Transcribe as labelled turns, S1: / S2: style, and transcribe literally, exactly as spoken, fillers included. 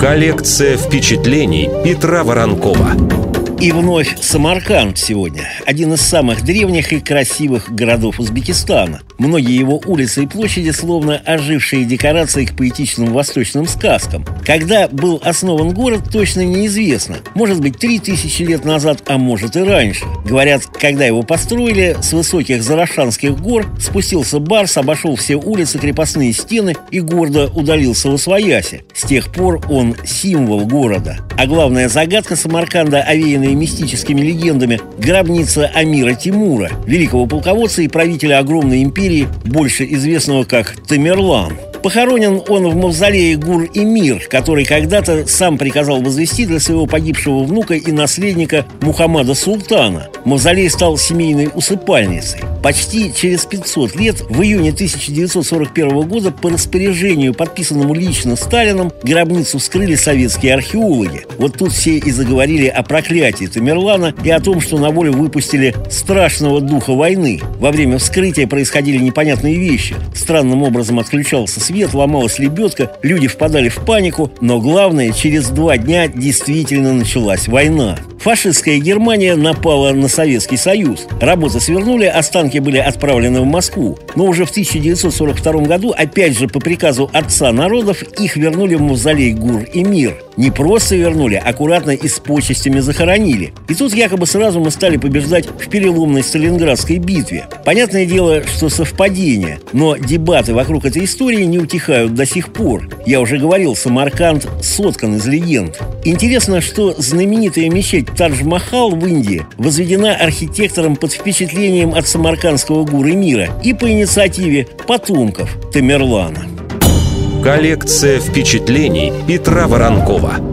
S1: Коллекция впечатлений Петра Воронкова.
S2: И вновь Самарканд сегодня. Один из самых древних и красивых городов Узбекистана. Многие его улицы и площади словно ожившие декорации к поэтичным восточным сказкам. Когда был основан город, точно неизвестно. Может быть, три тысячи лет назад, а может и раньше. Говорят, когда его построили, с высоких Зарашанских гор спустился барс, обошел все улицы, крепостные стены и гордо удалился восвояси. С тех пор он символ города. А главная загадка Самарканда, овеянная мистическими легендами, гробница Амира Тимура, великого полководца и правителя огромной империи, больше известного как Тамерлан. Похоронен он в мавзолее Гур-Эмир, который когда-то сам приказал возвести для своего погибшего внука и наследника Мухаммада Султана. Мавзолей стал семейной усыпальницей. Почти через пятьсот лет, в июне тысяча девятьсот сорок первого года, по распоряжению, подписанному лично Сталином, гробницу вскрыли советские археологи. Вот тут все и заговорили о проклятии Тамерлана и о том, что на волю выпустили страшного духа войны. Во время вскрытия происходили непонятные вещи. Странным образом отключался свет, ломалась лебедка, люди впадали в панику, но главное, через два дня действительно началась война. Фашистская Германия напала на Советский Союз. Работы свернули, останки были отправлены в Москву. Но уже в тысяча девятьсот сорок втором году, опять же по приказу отца народов, их вернули в мавзолей Гур-Эмир. Не просто вернули, аккуратно и с почестями захоронили. И тут якобы сразу мы стали побеждать в переломной Сталинградской битве. Понятное дело, что совпадение, но дебаты вокруг этой истории не утихают до сих пор. Я уже говорил, Самарканд соткан из легенд. Интересно, что знаменитая мечеть Тадж-Махал в Индии возведена архитектором под впечатлением от самаркандского Гур-Эмира и по инициативе потомков Тамерлана.
S1: Коллекция впечатлений Петра Воронкова.